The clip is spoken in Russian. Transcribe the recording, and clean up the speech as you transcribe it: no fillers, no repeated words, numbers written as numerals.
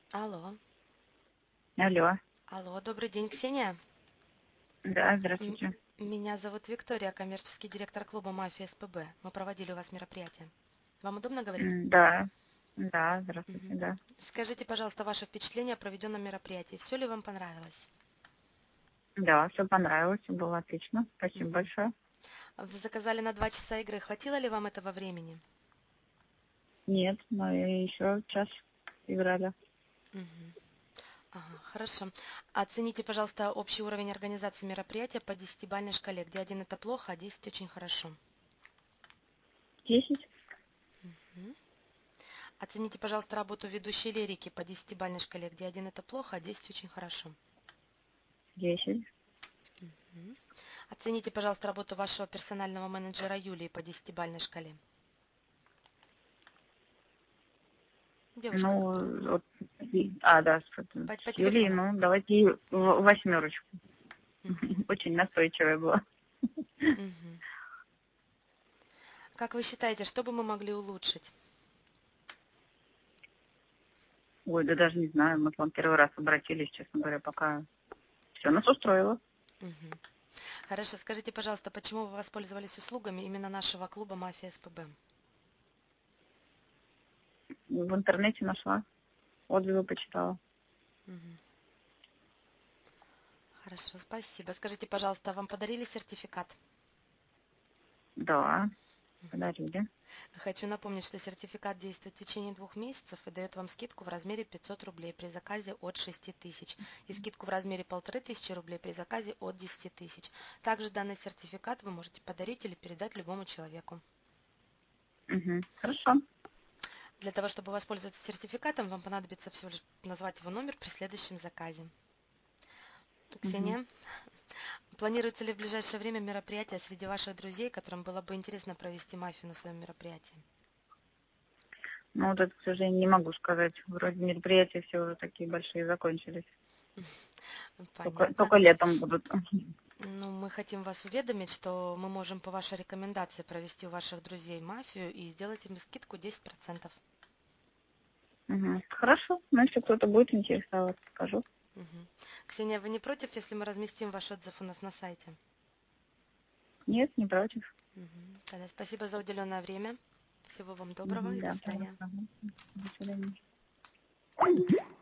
Алло, Алло. алло, добрый день, Ксения. Да, М- здравствуйте. Меня зовут Виктория, коммерческий директор клуба «Мафия СПБ». Мы проводили у вас мероприятие. Вам удобно говорить? Да, да, здравствуйте, Мгм. да. Скажите, пожалуйста, ваше впечатление о проведенном мероприятии. Все ли вам понравилось? Да, все понравилось, все было отлично. Спасибо Мгм. большое. Вы заказали на 2 часа игры. Хватило ли вам этого времени? Нет, мы еще час играли. Мгм. Ага, хорошо. Оцените, пожалуйста, общий уровень организации мероприятия по 10-бальной шкале, где 1 это плохо, а 10 очень хорошо. 10, Мгм. Оцените, пожалуйста, работу ведущей лирики по 10-бальной шкале, где 1 это плохо, а 10 очень хорошо. 10, Мгм. Оцените, пожалуйста, работу вашего персонального менеджера Юлии по 10-бальной шкале. Девушка, которая ну, вот, да, по с Юлией, телефону. ну, давайте ей 8. Мгм. Очень настойчивая была. Мгм. Как вы считаете, что бы мы могли улучшить? Ой, да даже не знаю, мы к вам первый раз обратились, честно говоря, пока все нас устроило. Мгм. Хорошо, скажите, пожалуйста, почему вы воспользовались услугами именно нашего клуба «Мафия СПБ»? В интернете нашла, отзывы почитала. Мгм. Хорошо, спасибо. Скажите, пожалуйста, вам подарили сертификат? Да, Мгм. подарили. Хочу напомнить, что сертификат действует в течение 2 месяцев и дает вам скидку в размере 500 рублей при заказе от 6000 и скидку в размере 1500 рублей при заказе от 10 000. Также данный сертификат вы можете подарить или передать любому человеку. Угу. Хорошо. Для того, чтобы воспользоваться сертификатом, вам понадобится всего лишь назвать его номер при следующем заказе. Угу. Ксения, планируется ли в ближайшее время мероприятие среди ваших друзей, которым было бы интересно провести мафию на своем мероприятии? Ну, вот это, к сожалению, не могу сказать. Вроде мероприятия все уже такие большие закончились. Понятно. Только летом будут. Ну, мы хотим вас уведомить, что мы можем по вашей рекомендации провести у ваших друзей мафию и сделать им скидку 10%. Мгм. Хорошо. Ну, если кто-то будет интересоваться, скажу. Мгм. Ксения, вы не против, если мы разместим ваш отзыв у нас на сайте? Нет, не против. Мгм. Тогда спасибо за уделенное время. Всего вам доброго Мгм, и до да, свидания. пожалуйста. Ага. До свидания.